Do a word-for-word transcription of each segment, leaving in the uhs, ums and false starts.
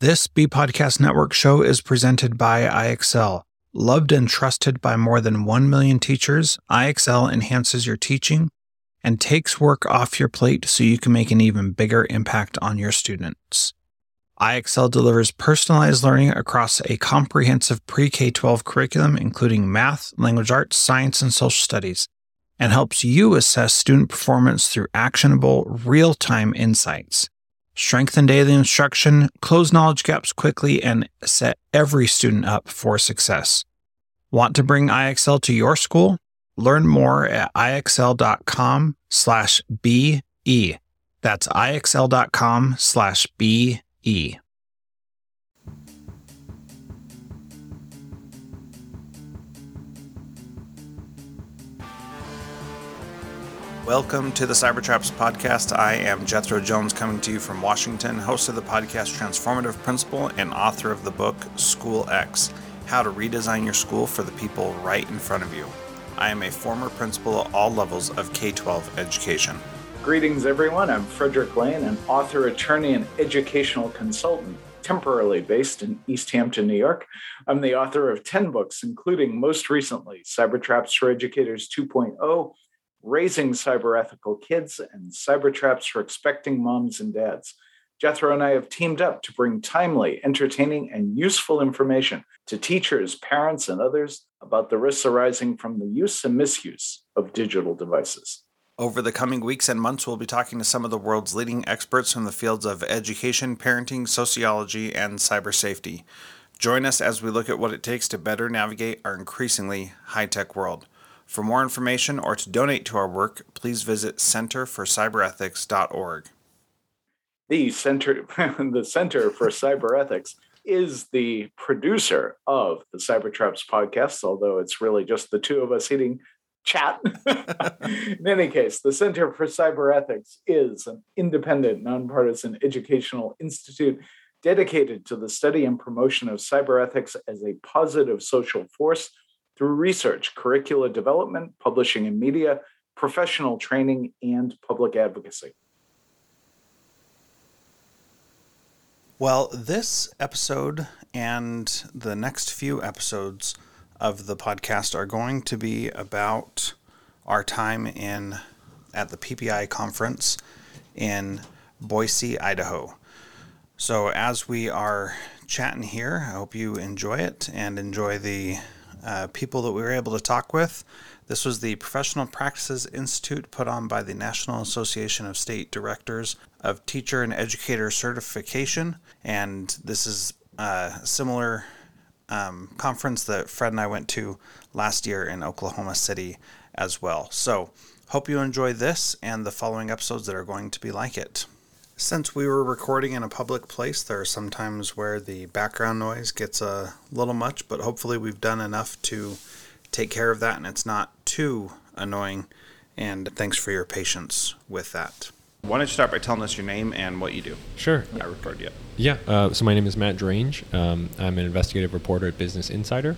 This B Podcast Network show is presented by I X L. Loved and trusted by more than one million teachers, I X L enhances your teaching and takes work off your plate so you can make an even bigger impact on your students. I X L delivers personalized learning across a comprehensive pre-K twelve curriculum, including math, language arts, science, and social studies, and helps you assess student performance through actionable, real-time insights. Strengthen daily instruction, close knowledge gaps quickly, and set every student up for success. Want to bring I X L to your school? Learn more at ixl.com slash BE. That's ixl.com slash BE. Welcome to the Cybertraps podcast. I am Jethro Jones, coming to you from Washington, host of the podcast Transformative Principal and author of the book School X, How to Redesign Your School for the People Right in Front of You. I am a former principal at all levels of K twelve education. Greetings, everyone. I'm Frederick Lane, an author, attorney, and educational consultant, temporarily based in East Hampton, New York. I'm the author of ten books, including most recently Cybertraps for Educators two point oh, Raising Cyber-Ethical Kids, and Cybertraps for Expecting Moms and Dads. Jethro and I have teamed up to bring timely, entertaining, and useful information to teachers, parents, and others about the risks arising from the use and misuse of digital devices. Over the coming weeks and months, we'll be talking to some of the world's leading experts from the fields of education, parenting, sociology, and cyber safety. Join us as we look at what it takes to better navigate our increasingly high-tech world. For more information or to donate to our work, please visit center for cyber ethics dot org. The Center, the Center for Cyber Ethics is the producer of the Cybertraps podcast, although it's really just the two of us hitting chat. In any case, the Center for Cyber Ethics is an independent, nonpartisan educational institute dedicated to the study and promotion of cyber ethics as a positive social force through research, curricula development, publishing and media, professional training, and public advocacy. Well, this episode and the next few episodes of the podcast are going to be about our time in at the P P I conference in Boise, Idaho. So as we are chatting here, I hope you enjoy it and enjoy the uh, people that we were able to talk with. This was the Professional Practices Institute put on by the National Association of State Directors of Teacher and Educator Certification, and this is a similar um, conference that Fred and I went to last year in Oklahoma City as well. So, hope you enjoy this and the following episodes that are going to be like it. Since we were recording in a public place, there are some times where the background noise gets a little much, but hopefully we've done enough to take care of that and it's not too annoying, and thanks for your patience with that. Why don't you start by telling us your name and what you do? Sure. I recorded yet. Yeah. Uh, so my name is Matt Drange. Um, I'm an investigative reporter at Business Insider,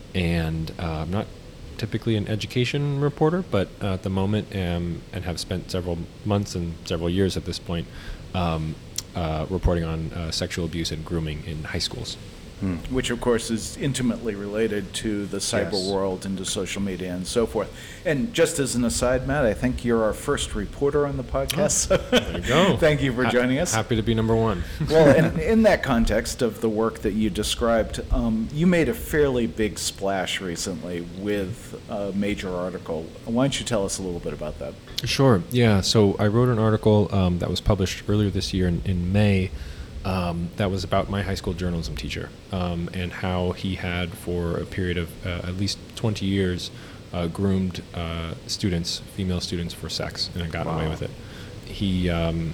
and uh, I'm not typically an education reporter, but uh, at the moment am and have spent several months and several years at this point um, uh, reporting on uh, sexual abuse and grooming in high schools. Hmm. Which, of course, is intimately related to the cyber Yes. world and to social media and so forth. And just as an aside, Matt, I think you're our first reporter on the podcast. Oh, there you go. Thank you for Ha- joining us. Happy to be number one. Well, in, in that context of the work that you described, um, you made a fairly big splash recently with a major article. Why don't you tell us a little bit about that? Sure. Yeah. So I wrote an article um, that was published earlier this year in, in May. Um, that was about my high school journalism teacher um, and how he had, for a period of uh, at least twenty years, uh, groomed uh, students, female students, for sex, and had gotten Wow. away with it. He, um,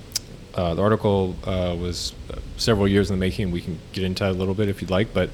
uh, the article uh, was several years in the making. We can get into that a little bit if you'd like, but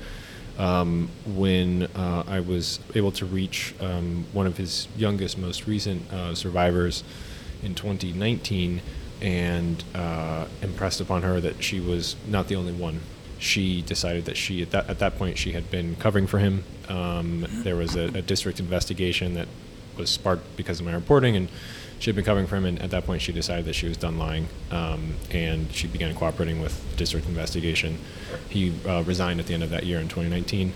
um, when uh, I was able to reach um, one of his youngest, most recent uh, survivors in twenty nineteen, and uh, impressed upon her that she was not the only one. She decided that she, at that, at that point, she had been covering for him. Um, there was a, a district investigation that was sparked because of my reporting, and she had been covering for him, and at that point she decided that she was done lying, um, and she began cooperating with the district investigation. He uh, resigned at the end of that year in twenty nineteen.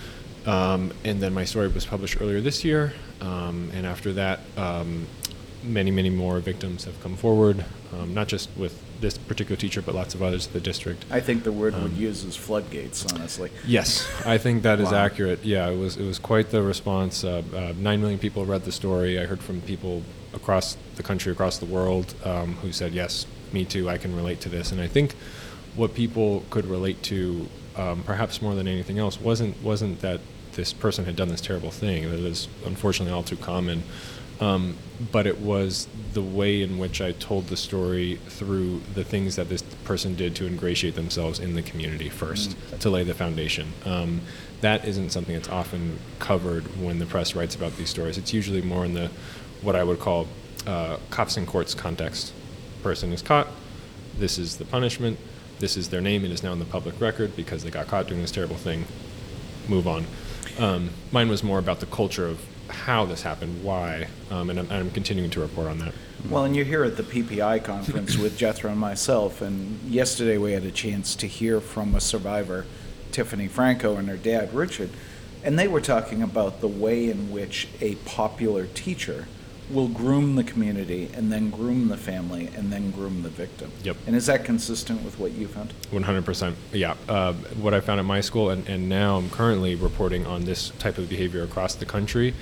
Um, and then my story was published earlier this year, um, and after that, um, many, many more victims have come forward, um, not just with this particular teacher, but lots of others at the district. I think the word Um, would use is floodgates, honestly. Yes, I think that is Wow. accurate. Yeah, it was it was quite the response. Uh, uh, Nine million people read the story. I heard from people across the country, across the world, um, who said, "Yes, me too. I can relate to this." And I think what people could relate to, um, perhaps more than anything else, wasn't wasn't that this person had done this terrible thing. That is unfortunately all too common. Um, but it was the way in which I told the story through the things that this person did to ingratiate themselves in the community first, mm. to lay the foundation. Um, that isn't something that's often covered when the press writes about these stories. It's usually more in the what I would call uh, cops in courts context. Person is caught. This is the punishment. This is their name. It is now in the public record because they got caught doing this terrible thing. Move on. Um, mine was more about the culture of how this happened, why, um, and, I'm, and I'm continuing to report on that. Well, and you're here at the P P I conference with Jethro and myself, and yesterday we had a chance to hear from a survivor, Tiffany Franco, and her dad, Richard, and they were talking about the way in which a popular teacher will groom the community and then groom the family and then groom the victim. Yep. And is that consistent with what you found? one hundred percent. Yeah. Uh, what I found at my school, and, and now I'm currently reporting on this type of behavior across the country,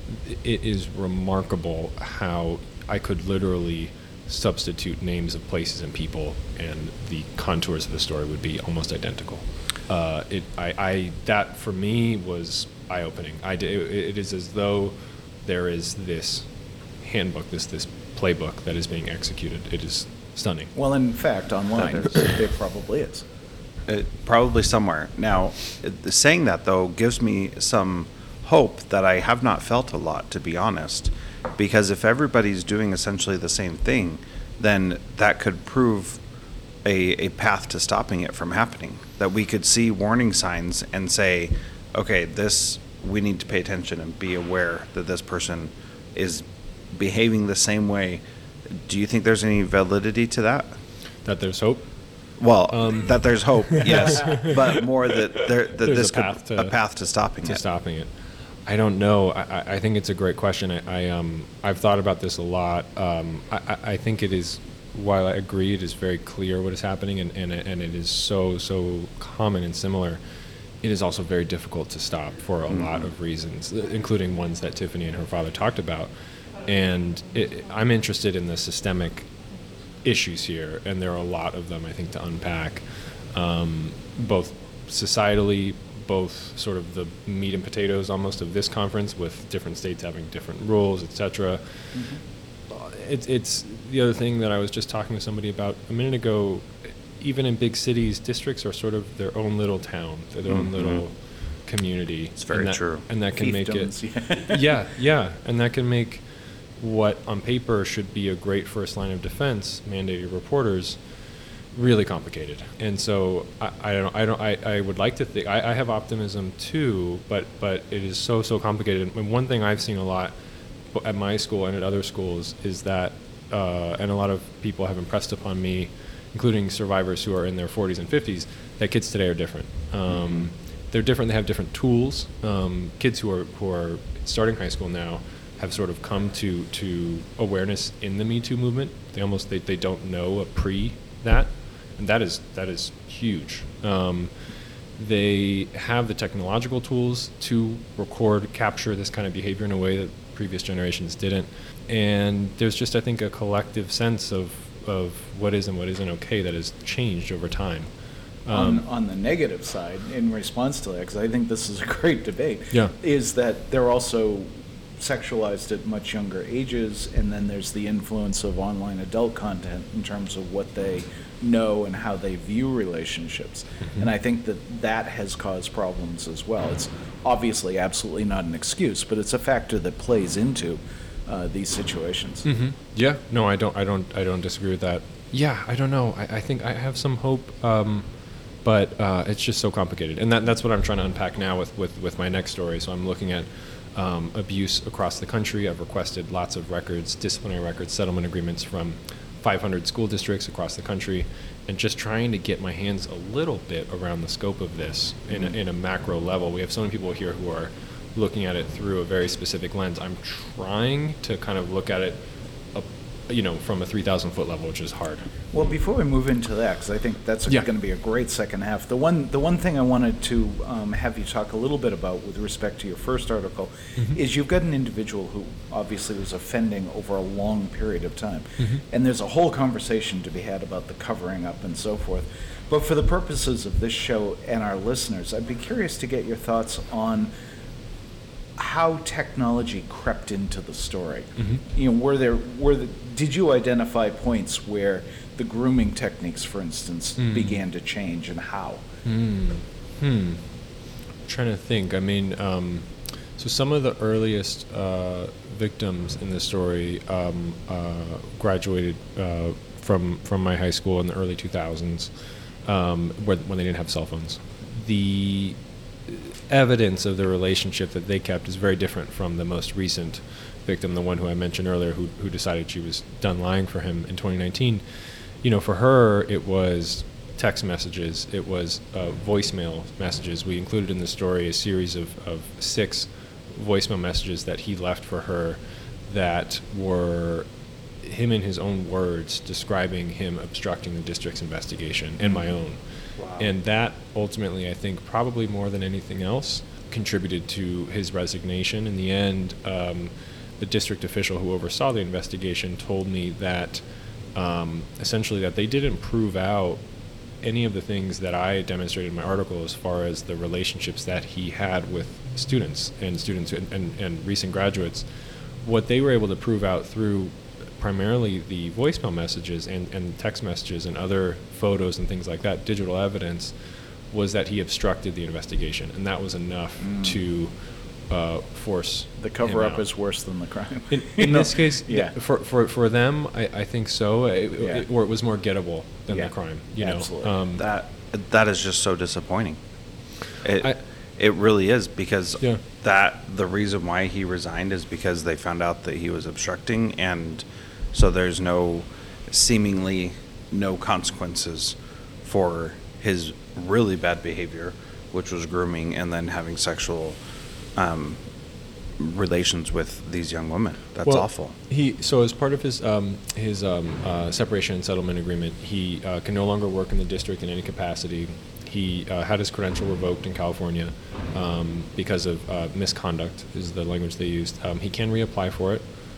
it is remarkable how I could literally substitute names of places and people, and the contours of the story would be almost identical. Uh, it, I, I, that for me was eye-opening. I, it, it is as though there is this handbook, this this playbook that is being executed. It is stunning. Well, in fact, online, there probably is. It, probably somewhere. Now, it, saying that, though, gives me some hope that I have not felt a lot, to be honest, because if everybody's doing essentially the same thing, then that could prove a, a path to stopping it from happening. That we could see warning signs and say, okay, this, we need to pay attention and be aware that this person is behaving the same way. Do you think there's any validity to that? That there's hope? Well, Um, that there's hope, yes, but more that there that There's this a could path to- a path to stopping to it. stopping it. I don't know. I, I- I think it's a great question. I, I um I've thought about this a lot. Um, I, I I think it is. While I agree, it is very clear what is happening, and and it- and it is so so common and similar. It is also very difficult to stop for a Mm-hmm. lot of reasons, including ones that Tiffany and her father talked about. And it, I'm interested in the systemic issues here, and there are a lot of them, I think, to unpack, um, both societally, both sort of the meat and potatoes almost of this conference, with different states having different rules, et cetera. Mm-hmm. It, it's the other thing that I was just talking to somebody about a minute ago. Even in big cities, districts are sort of their own little town, their own Mm-hmm. little community. It's very and that, true. And that can make it, Fiefdoms, yeah, yeah, and that can make what on paper should be a great first line of defense, mandated reporters, really complicated. And so I, I don't, I don't, I, I would like to think I, I have optimism too, but but it is so so complicated. And one thing I've seen a lot at my school and at other schools is that, uh, and a lot of people have impressed upon me, including survivors who are in their forties and fifties, that kids today are different. Um, mm-hmm. They're different. They have different tools. Um, kids who are who are starting high school now have sort of come to to awareness in the Me Too movement. They almost they, they don't know a pre that, and that is that is huge. Um, they have the technological tools to record, capture this kind of behavior in a way that previous generations didn't. And there's just, I think, a collective sense of of what is and what isn't okay that has changed over time. Um, on, on the negative side, in response to that, because I think this is a great debate, Yeah. is that they're also sexualized at much younger ages, and then there's the influence of online adult content in terms of what they know and how they view relationships. Mm-hmm. And I think that that has caused problems as well. It's obviously absolutely not an excuse, but it's a factor that plays into uh, these situations. Mm-hmm. Yeah, no, I don't, I don't, I don't disagree with that. Yeah, I don't know. I, I think I have some hope, um, but uh, it's just so complicated, and that, that's what I'm trying to unpack now with, with, with my next story. So I'm looking at um, abuse across the country. I've requested lots of records, disciplinary records, settlement agreements from five hundred school districts across the country, and just trying to get my hands a little bit around the scope of this in a, in a macro level. We have so many people here who are looking at it through a very specific lens. I'm trying to kind of look at it, uh, you know, from a three thousand foot level, which is hard. Well, before we move into that, because I think that's Yeah. going to be a great second half, the one the one thing I wanted to um, have you talk a little bit about with respect to your first article Mhm. is you've got an individual who obviously was offending over a long period of time. Mhm. And there's a whole conversation to be had about the covering up and so forth. But for the purposes of this show and our listeners, I'd be curious to get your thoughts on how technology crept into the story. Mhm. You know, were there were the, did you identify points where the grooming techniques, for instance, Mm. began to change, and how? Hmm. Hmm. Trying to think. I mean, um, so some of the earliest uh, victims in the story um, uh, graduated uh, from from my high school in the early two thousands, um, when, when they didn't have cell phones. The evidence of the relationship that they kept is very different from the most recent victim, the one who I mentioned earlier, who who decided she was done lying for him in twenty nineteen. You know, for her, it was text messages, it was uh, voicemail messages. We included in the story a series of, of six voicemail messages that he left for her that were him in his own words describing him obstructing the district's investigation and my own. Wow. And that ultimately, I think, probably more than anything else, contributed to his resignation. In the end, um, the district official who oversaw the investigation told me that um, essentially that they didn't prove out any of the things that I demonstrated in my article as far as the relationships that he had with students and students and, and, and recent graduates. What they were able to prove out through primarily the voicemail messages and, and text messages and other photos and things like that, digital evidence, was that he obstructed the investigation, and that was enough Mm. to uh, force The cover him up out. is worse than the crime. In, You in know? this case, yeah. th- for, for for them, I, I think so, it, Yeah. it, or it was more gettable than Yeah. the crime. You Absolutely. know, um, That that is just so disappointing. It I- it really is, because Yeah. that the reason why he resigned is because they found out that he was obstructing, and so there's no seemingly no consequences for his really bad behavior, which was grooming and then having sexual um, relations with these young women. That's Well, awful. He so as part of his um, his um, uh, separation and settlement agreement, he uh, can no longer work in the district in any capacity. He uh, had his credential revoked in California um, because of uh, misconduct, is the language they used. Um, he can reapply for it.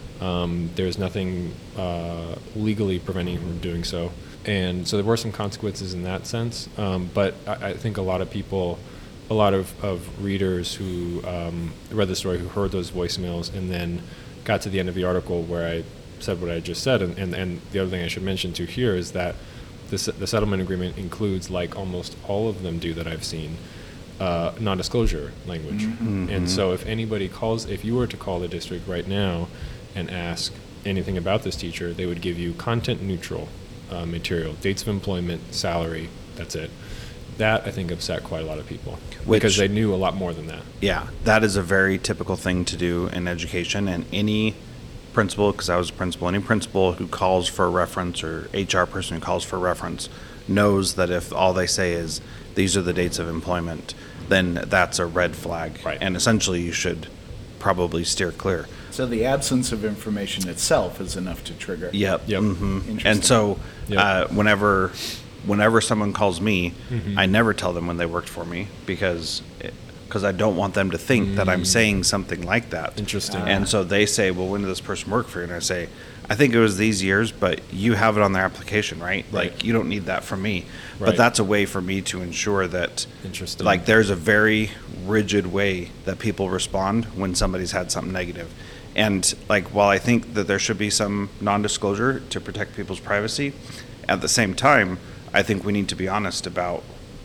Um, there's nothing uh, legally preventing him from doing so, and so there were some consequences in that sense. Um, but I, I think a lot of people, a lot of, of readers who um, read the story, who heard those voicemails, and then got to the end of the article where I said what I just said. And, and, and the other thing I should mention too here is that the, se- the settlement agreement includes, like almost all of them do that I've seen, uh, non-disclosure language. Mhm. And so if anybody calls, if you were to call the district right now and ask anything about this teacher, they would give you content neutral uh, material, dates of employment, salary, that's it. That, I think, upset quite a lot of people Which- because they knew a lot more than that. Yeah, that is a very typical thing to do in education, and any principal, because I was a principal, any principal who calls for a reference or H R person who calls for a reference knows that if all they say is these are the dates of employment, then that's a red flag. Right. And essentially you should probably steer clear. So the absence of information itself is enough to trigger. Yep. Yep. hmm Interesting. And so Yep. uh, whenever whenever someone calls me, Mhm. I never tell them when they worked for me, because because I don't want them to think that I'm Mm. saying something like that. Interesting. And so they say, well, when did this person work for you? And I say, I think it was these years, but you have it on their application, right? Right. Like, you don't need that from me. Right. But that's a way for me to ensure that, Interesting. like, there's a very rigid way that people respond when somebody's had something negative. And, like, while I think that there should be some non-disclosure to protect people's privacy, at the same time, I think we need to be honest about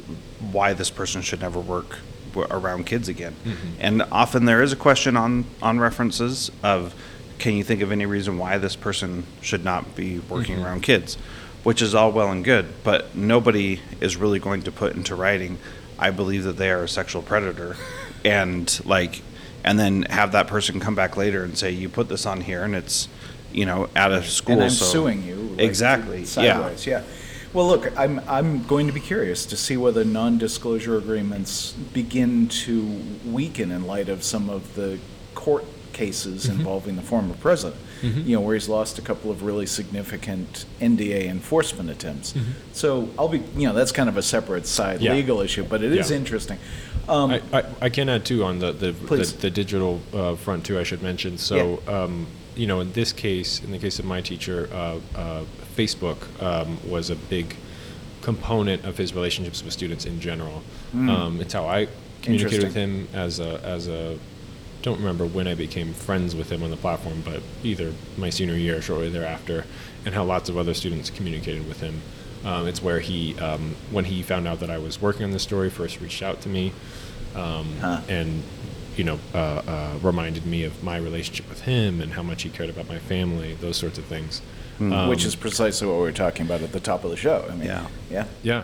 why this person should never work w- around kids again. Mhm. And often there is a question on, on references of, can you think of any reason why this person should not be working Mhm. around kids? Which is all well and good, but nobody is really going to put into writing, I believe that they are a sexual predator. And, like, and then have that person come back later and say, you put this on here and it's, you know, out of school. And I'm so suing you. Like, exactly. Sideways. Yeah. yeah. Well, look, I'm I'm going to be curious to see whether non-disclosure agreements begin to weaken in light of some of the court cases mm-hmm. involving the former president. Mm-hmm. You know, where he's lost a couple of really significant N D A enforcement attempts. Mm-hmm. So I'll be, you know, that's kind of a separate side yeah. legal issue, but it is yeah. interesting. Um, I, I, I can add too on the the, the, the digital uh, front too. I should mention. So, yeah. um, you know, in this case, in the case of my teacher, uh, uh, Facebook um, was a big component of his relationships with students in general. Mm. Um, it's how I communicated with him as a as a. Don't remember when I became friends with him on the platform, but either my senior year or shortly thereafter, and how lots of other students communicated with him. Um, it's where he, um, when he found out that I was working on this story, first reached out to me, um, huh. and you know, uh, uh, reminded me of my relationship with him and how much he cared about my family, those sorts of things. Mm. Um, Which is precisely what we were talking about at the top of the show. I mean, yeah, yeah, yeah.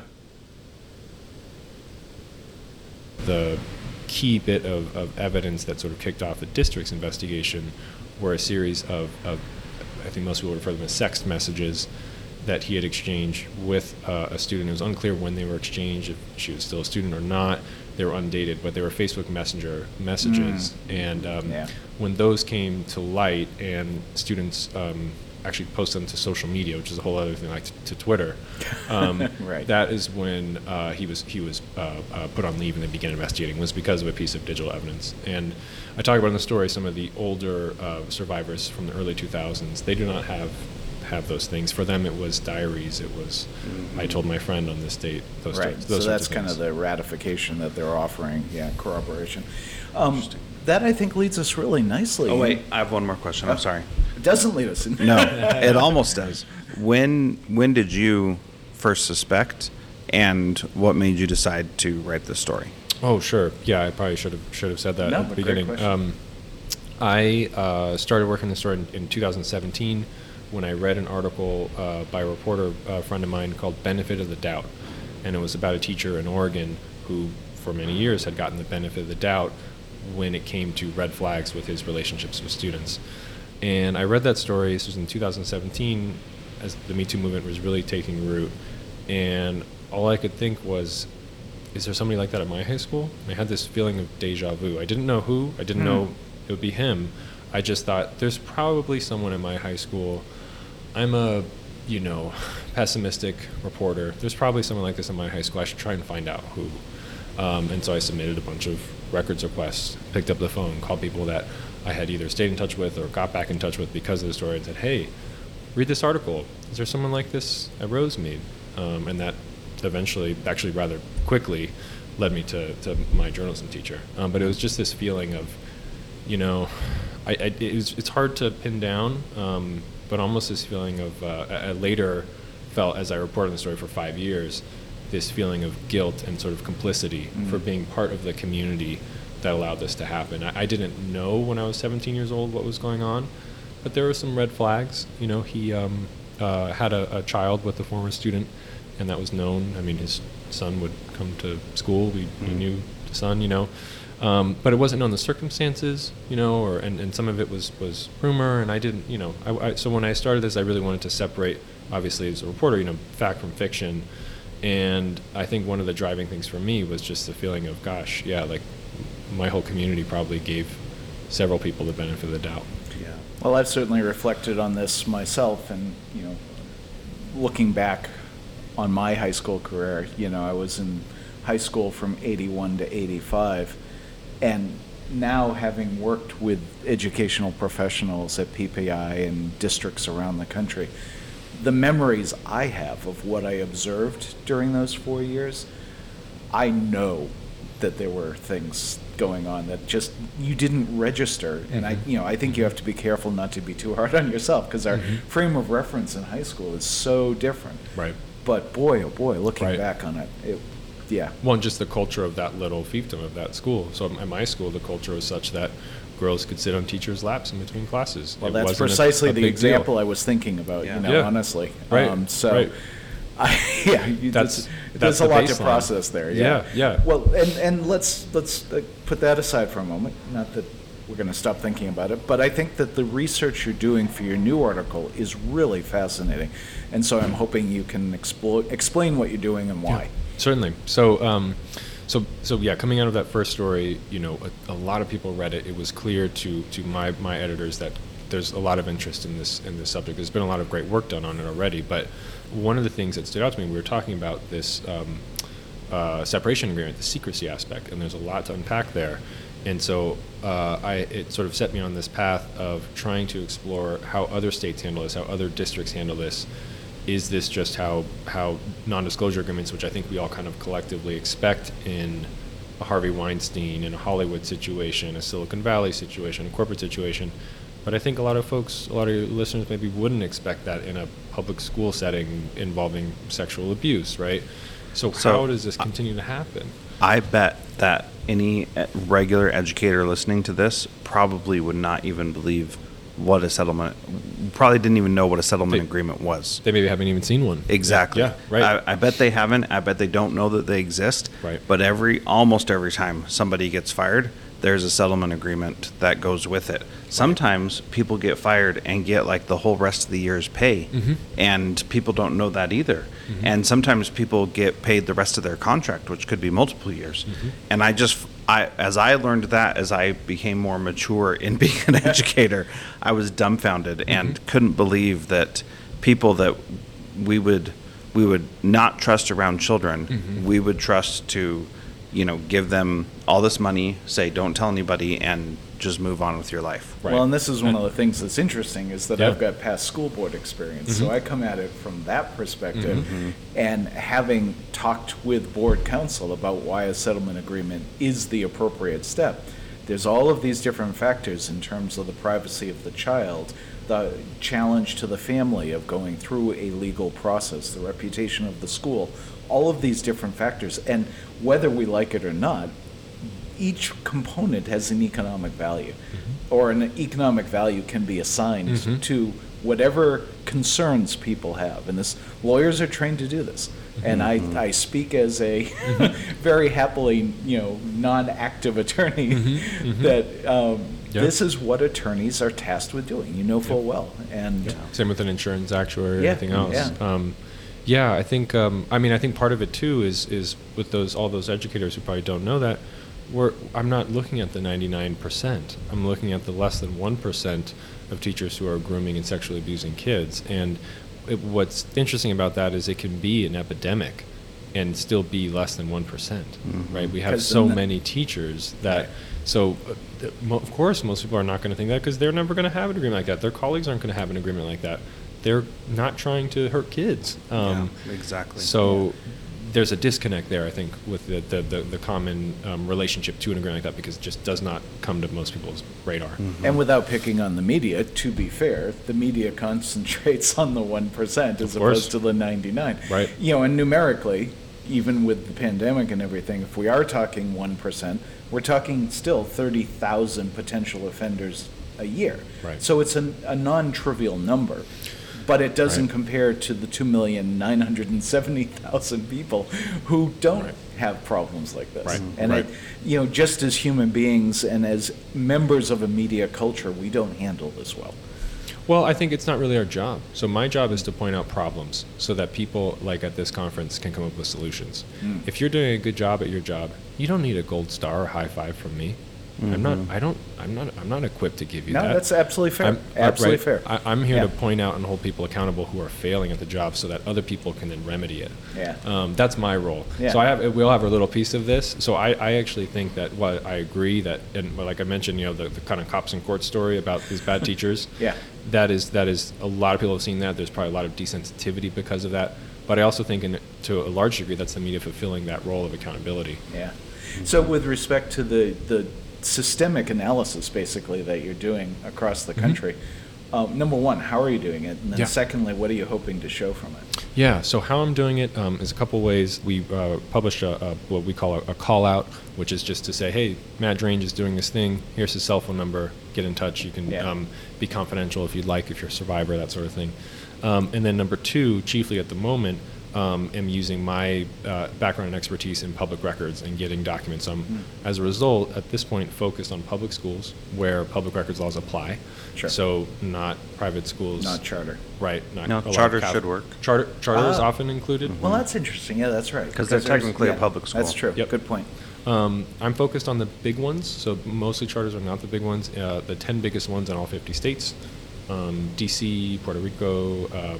The key bit of, of evidence that sort of kicked off the district's investigation were a series of, of I think most people refer to them as sext messages that he had exchanged with uh, a student. It was unclear when they were exchanged, if she was still a student or not. They were undated, but they were Facebook Messenger messages. Mm. And um, yeah. when those came to light and students um, actually posted them to social media, which is a whole other thing, like to, to Twitter. Um, right. That is when uh, he was he was uh, uh, put on leave and they began investigating. Was because of a piece of digital evidence. And I talk about in the story some of the older uh, survivors from the early two thousands. They do not have have those things. For them, it was diaries. It was mm-hmm. I told my friend on this date. Those right. Those so that's of kind of the ratification that they're offering. Yeah, corroboration. Um, that I think leads us really nicely. Oh wait, I have one more question. I'm uh, sorry. It doesn't lead us. In. No, it almost does. When when did you first suspect, and what made you decide to write this story? Oh, sure. Yeah, I probably should have should have said that no, at the beginning. Um, I uh, started working on the story in, in two thousand seventeen when I read an article uh, by a reporter uh, friend of mine called "Benefit of the Doubt," and it was about a teacher in Oregon who, for many years, had gotten the benefit of the doubt when it came to red flags with his relationships with students. And I read that story. This was in two thousand seventeen, as the Me Too movement was really taking root, and all I could think was, is there somebody like that at my high school? I had this feeling of deja vu. I didn't know who. I didn't mm. know it would be him. I just thought, there's probably someone at my high school. I'm a, you know, pessimistic reporter. There's probably someone like this in my high school. I should try and find out who. Um, and so I submitted a bunch of records requests, picked up the phone, called people that I had either stayed in touch with or got back in touch with because of the story and said, hey, read this article. Is there someone like this at Rosemead? Um, and that eventually, actually rather quickly, led me to, to my journalism teacher. Um, but it was just this feeling of, you know, I, I, it was, it's hard to pin down, um, but almost this feeling of, uh, I later felt, as I reported the story for five years, this feeling of guilt and sort of complicity mm. for being part of the community that allowed this to happen. I, I didn't know when I was seventeen years old what was going on, but there were some red flags. You know, he um, uh, had a, a child with a former student, and that was known. I mean, his son would come to school. We, mm. we knew the son, you know. Um, but it wasn't known the circumstances, you know, or and, and some of it was, was rumor, and I didn't, you know. I, I, so when I started this, I really wanted to separate, obviously, as a reporter, you know, fact from fiction. And I think one of the driving things for me was just the feeling of, gosh, yeah, like my whole community probably gave several people the benefit of the doubt. Yeah. Well, I've certainly reflected on this myself, and, you know, looking back on my high school career, you know, I was in high school from eighty-one to eighty-five, and now having worked with educational professionals at P P I and districts around the country, the memories I have of what I observed during those four years, I know that there were things going on that just you didn't register. And mm-hmm. I, you know, I think you have to be careful not to be too hard on yourself, because our mm-hmm. frame of reference in high school is so different. Right. But boy, oh boy, looking right. back on it, it, yeah. One, just the culture of that little fiefdom of that school. So at my school, the culture was such that girls could sit on teachers' laps in between classes. Well, it that's precisely a, a the example deal. I was thinking about, yeah. you know, yeah. honestly. Right. Um, so, right. I, yeah, you, that's, there's, that's there's the a lot baseline. to process there. Yeah, yeah. yeah. Well, and, and let's let's uh, put that aside for a moment. Not that we're going to stop thinking about it. But I think that the research you're doing for your new article is really fascinating. And so I'm hoping you can explo- explain what you're doing and why. Yeah, certainly. So, um, so, so yeah, coming out of that first story, you know, a, a lot of people read it. It was clear to, to my, my editors that there's a lot of interest in this in this subject. There's been a lot of great work done on it already. But one of the things that stood out to me, we were talking about this um, uh, separation agreement, the secrecy aspect, and there's a lot to unpack there. And so uh, I, it sort of set me on this path of trying to explore how other states handle this, how other districts handle this. Is this just how, how non-disclosure agreements, which I think we all kind of collectively expect in a Harvey Weinstein, in a Hollywood situation, a Silicon Valley situation, a corporate situation, but I think a lot of folks, a lot of your listeners maybe wouldn't expect that in a public school setting involving sexual abuse, right? So, So, how does this continue to happen? I bet that any regular educator listening to this probably would not even believe what a settlement, probably didn't even know what a settlement They- agreement was. They maybe haven't even seen one. Exactly. Yeah, right. I, I bet they haven't. I bet they don't know that they exist. Right. But every, almost every time somebody gets fired, there's a settlement agreement that goes with it. Sometimes people get fired and get like the whole rest of the year's pay, Mhm. and people don't know that either. Mhm. And sometimes people get paid the rest of their contract, which could be multiple years. Mhm. And I just, I as I learned that, as I became more mature in being an educator, I was dumbfounded and couldn't believe that people that we would we would not trust around children, Mhm. we would trust to, you know, give them all this money, say don't tell anybody, and just move on with your life. Right. Well, and this is one of the things that's interesting is that Yeah. I've got past school board experience, so Mhm. I come at it from that perspective. Mhm. And having talked with board counsel about why a settlement agreement is the appropriate step, there's all of these different factors in terms of the privacy of the child, the challenge to the family of going through a legal process, the reputation of the school, all of these different factors. And whether we like it or not, each component has an economic value, or an economic value can be assigned Mhm. to whatever concerns people have. And this, lawyers are trained to do this. And I, I speak as a very happily, you know, non-active attorney Mhm, mhm. that um, Yeah. this is what attorneys are tasked with doing. You know full well. And Same with an insurance actuary or Yeah, anything else. yeah. Um, yeah, I think. Um, I mean, I think part of it too is is with those all those educators who probably don't know that. We're, I'm not looking at the ninety-nine percent. I'm looking at the less than one percent of teachers who are grooming and sexually abusing kids. And it, what's interesting about that is it can be an epidemic and still be less than one percent, Mhm. right? We have 'Cause so then the- many teachers that, Right. so uh, th- mo- of course most people are not going to think that because they're never going to have an agreement like that. Their colleagues aren't going to have an agreement like that. They're not trying to hurt kids. Um, Yeah, exactly. So there's a disconnect there, I think, with the, the, the, the common um, relationship to an agreement like that because it just does not come to most people's radar. And without picking on the media, to be fair, the media concentrates on the one percent as Of course. opposed to the ninety-nine. Right. You know, and numerically, even with the pandemic and everything, if we are talking one percent, we're talking still thirty thousand potential offenders a year. Right. So it's an, a non-trivial number. But it doesn't Right. compare to the two million nine hundred seventy thousand people who don't Right. have problems like this. Right. And Right. I, you know, just as human beings and as members of a media culture, we don't handle this well. Well, I think it's not really our job. So my job is to point out problems so that people, like at this conference, can come up with solutions. Mm. If you're doing a good job at your job, you don't need a gold star or high five from me. I'm not. I don't. I'm not. I'm not equipped to give you No, that. that's absolutely fair. I'm, uh, Absolutely right, fair. I, I'm here Yeah. to point out and hold people accountable who are failing at the job, so that other people can then remedy it. Yeah. Um, that's my role. Yeah. So I have. We all have a little piece of this. So I, I actually think that. Well, I agree that, and like I mentioned, you know, the, the kind of cops in court story about these bad teachers. Yeah. That is. That is. A lot of people have seen that. There's probably a lot of desensitivity because of that. But I also think, in, to a large degree, that's the media fulfilling that role of accountability. Yeah. So with respect to the, the systemic analysis, basically, that you're doing across the country, um, number one, how are you doing it? And then Yeah. secondly, what are you hoping to show from it? Yeah, so how I'm doing it um, is a couple ways. We uh, published a, a, what we call a, a call out, which is just to say, hey, Matt Drange is doing this thing. Here's his cell phone number. Get in touch. You can Yeah. um, be confidential if you'd like, if you're a survivor, that sort of thing. Um, and then number two, chiefly at the moment, um, am using my uh, background and expertise in public records and getting documents. So I'm, mm. as a result, at this point, focused on public schools where public records laws apply. Sure. So not private schools. Not charter. Right. Not no, charter should work. Charter, charter is Oh. often included. Well, that's interesting. Yeah, that's right. Because they're there's- technically a yeah, public school. That's true. Yep. Good point. Um, I'm focused on the big ones, so mostly charters are not the big ones. Uh, the ten biggest ones in all fifty states, um, D C, Puerto Rico, um,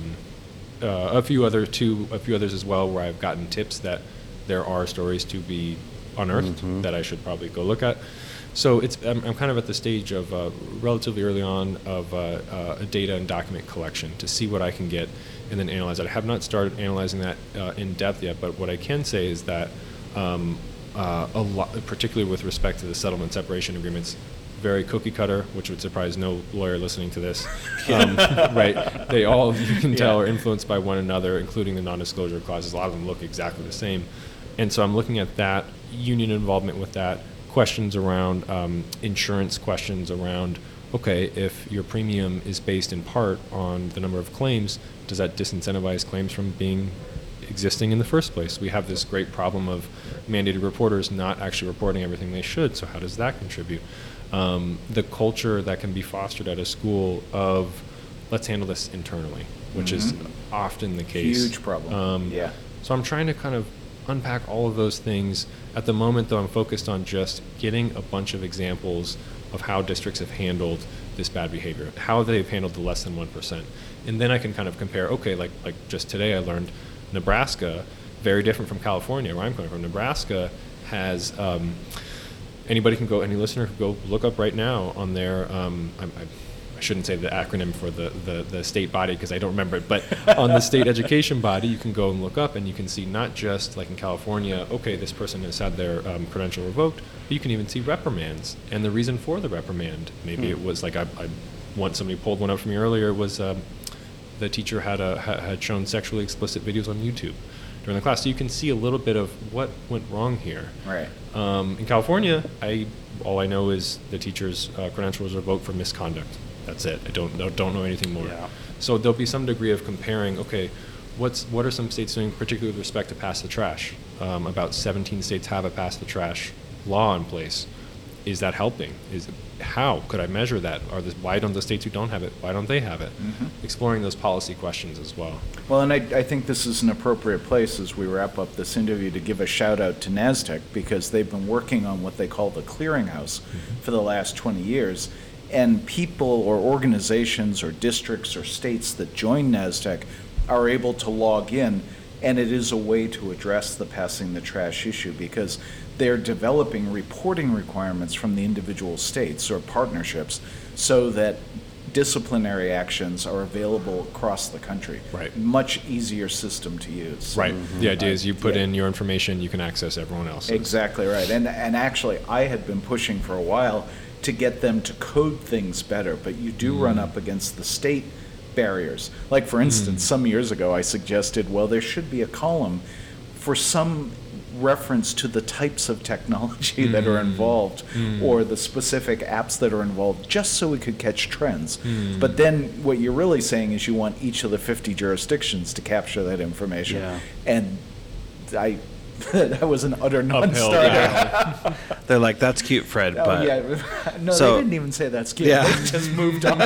uh, a few other two, a few others as well, where I've gotten tips that there are stories to be unearthed mm-hmm. that I should probably go look at. So it's I'm, I'm kind of at the stage of uh, relatively early on of uh, uh, a data and document collection to see what I can get and then analyze it. I have not started analyzing that uh, in depth yet, but what I can say is that. Um, Uh, a lot, particularly with respect to the settlement separation agreements, very cookie cutter, which would surprise no lawyer listening to this. Um, right? They all, you can tell, Yeah. are influenced by one another, including the non-disclosure clauses. A lot of them look exactly the same. And so I'm looking at that, union involvement with that, questions around um, insurance, questions around, okay, if your premium is based in part on the number of claims, does that disincentivize claims from being existing in the first place? We have this great problem of mandated reporters not actually reporting everything they should, so how does that contribute? Um, the culture that can be fostered at a school of let's handle this internally, which mm-hmm. is often the case. Huge problem. Um, yeah. So I'm trying to kind of unpack all of those things. At the moment, though, I'm focused on just getting a bunch of examples of how districts have handled this bad behavior, how they've handled the less than one percent. And then I can kind of compare, okay, like like just today I learned Nebraska, very different from California, where I'm coming from. Nebraska has, um, anybody can go, any listener can go look up right now on their, um, I, I, I shouldn't say the acronym for the, the, the state body because I don't remember it, but on the state education body, you can go and look up and you can see not just like in California, okay, this person has had their um, credential revoked, but you can even see reprimands and the reason for the reprimand. Maybe hmm. it was like, I, I want somebody pulled one up for me earlier, was um, the teacher had a had shown sexually explicit videos on YouTube during the class, so you can see a little bit of what went wrong here. Right. Um, in California, I all I know is the teacher's uh, credential was revoked for misconduct. That's it. I don't don't know anything more. Yeah. So there'll be some degree of comparing. Okay, what's what are some states doing, particularly with respect to pass the trash? Um, about seventeen states have a pass the trash law in place. Is that helping? Is how could I measure that? Are the, why don't the states who don't have it, why don't they have it? Mm-hmm. Exploring those policy questions as well. Well, and I, I think this is an appropriate place as we wrap up this interview to give a shout out to NASDAQ because they've been working on what they call the clearinghouse mm-hmm. for the last twenty years. And people or organizations or districts or states that join NASDAQ are able to log in, and it is a way to address the passing the trash issue because they're developing reporting requirements from the individual states or partnerships so that disciplinary actions are available across the country. Right. Much easier system to use. Right. Mm-hmm. The idea uh, is you put yeah. in your information, you can access everyone else's. Exactly right. And and actually, I had been pushing for a while to get them to code things better, but you do mm. run up against the state barriers. Like, for instance, mm. some years ago, I suggested, well, there should be a column for some reference to the types of technology mm. that are involved mm. or the specific apps that are involved, just so we could catch trends. Mm. But then what you're really saying is you want each of the fifty jurisdictions to capture that information. Yeah. And I... that was an utter non-starter. Yeah. They're like, that's cute, Fred. Oh, but yeah. No, so, they didn't even say that's cute. Yeah. They just moved on.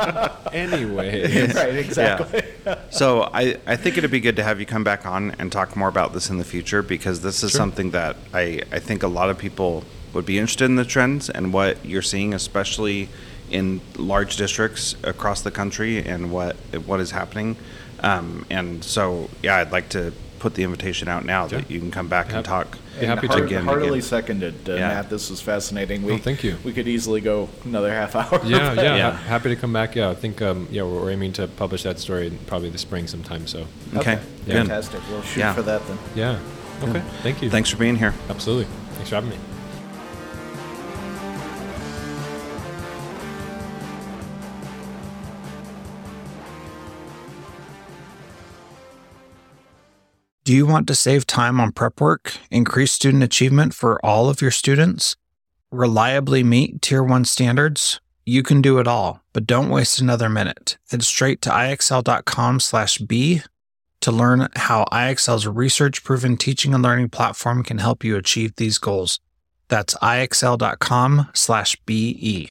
Anyway. Right, exactly. Yeah. So I, I think it'd be good to have you come back on and talk more about this in the future because this is sure. something that I, I think a lot of people would be interested in the trends and what you're seeing, especially in large districts across the country and what what is happening. Um, and so, yeah, I'd like to put the invitation out now that yeah. you can come back happy, and talk be happy heart, to again. Heartily again. seconded, uh, yeah. Matt. This was fascinating. We, oh, thank you. We could easily go another half hour. Yeah, yeah, yeah. Happy to come back. Yeah, I think um, yeah, we're, we're aiming to publish that story in probably the spring sometime. So okay, okay. Good. Fantastic. We'll shoot yeah. for that then. Yeah. Okay. Good. Thank you. Thanks for being here. Absolutely. Thanks for having me. Do you want to save time on prep work, increase student achievement for all of your students, reliably meet Tier one standards? You can do it all, but don't waste another minute. Head straight to ixl.com slash B to learn how I X L's research-proven teaching and learning platform can help you achieve these goals. That's I X L dot com slash B E.